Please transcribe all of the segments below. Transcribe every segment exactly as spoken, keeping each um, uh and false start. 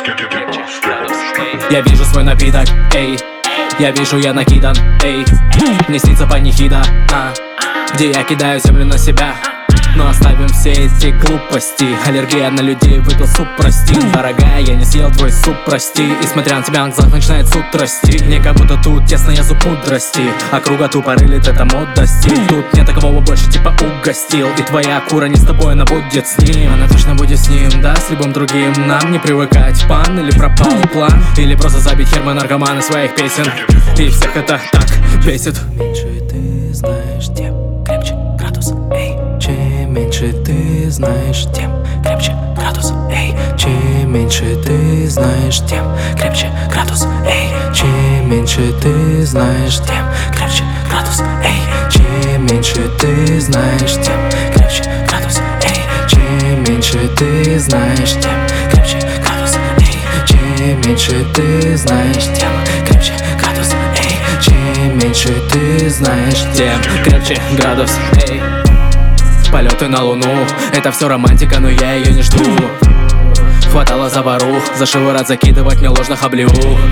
Я вижу свой напиток, эй. Я вижу, я накидан, эй. Мне снится панихида, а, где я кидаю землю на себя. Но оставим все эти глупости. Аллергия на людей, выпил суп, прости. Дорогая, я не съел твой суп, прости. И смотря на тебя, на глазах начинает суд расти. Мне как будто тут тесно, я зуб мудрости. А круга тупо рылит, это мод достиг. Тут нет такого больше, типа угостил. И твоя кура не с тобой, она будет с ним. Она точно будет с ним, да, с любым другим. Нам не привыкать, пан или пропал план. Или просто забить хер мы наркоманы своих песен. И всех это так бесит. Меньше ты знаешь, тем крепче градус, эй. Чем меньше ты знаешь, тем крепче градус, эй. Чем меньше ты знаешь, тем крепче градус, эй. Чем меньше ты знаешь, тем крепче градус, эй. Чем меньше ты знаешь, тем крепче градус, эй. Чем меньше ты знаешь, тем крепче градус, эй. Чем меньше ты знаешь, тем крепче градус, эй. Чем меньше ты знаешь, тем крепче градус, эй. Полеты на луну, это все романтика, но я ее не жду. Хватало за вору, за шиворот закидывать мне ложных облив.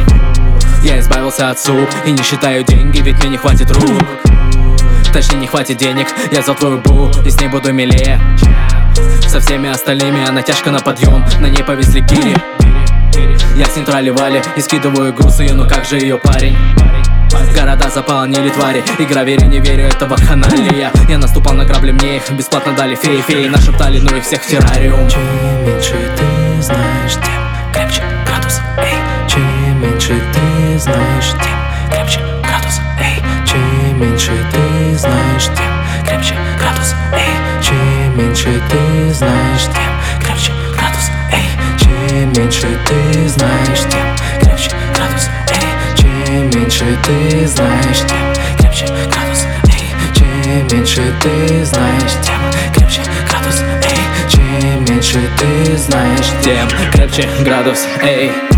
Я избавился от суп и не считаю деньги, ведь мне не хватит рук. Точнее не хватит денег, я взял твою бу и с ней буду милее. Со всеми остальными она тяжко на подъем, на ней повезли гири. Я с ней тролливали и скидываю грузы, ну как же ее парень. Города заполонили твари, игра вере не верю, это вакханалия. Я наступал на грабли, мне их бесплатно дали феи. Феи нашептали, ну и всех в террариум. Чем меньше ты знаешь, тем крепче градус, эй. Чем меньше ты знаешь, тем крепче градус, эй. Чем меньше ты знаешь, тем крепче градус, эй. Чем меньше ты знаешь, тем крепче градус, эй. Чем меньше ты знаешь, тем крепче градус, эй. Чем меньше ты знаешь, тем крепче градус, эй. Чем меньше ты знаешь, тем крепче градус, эй. Чем меньше ты знаешь, тем крепче градус, эй.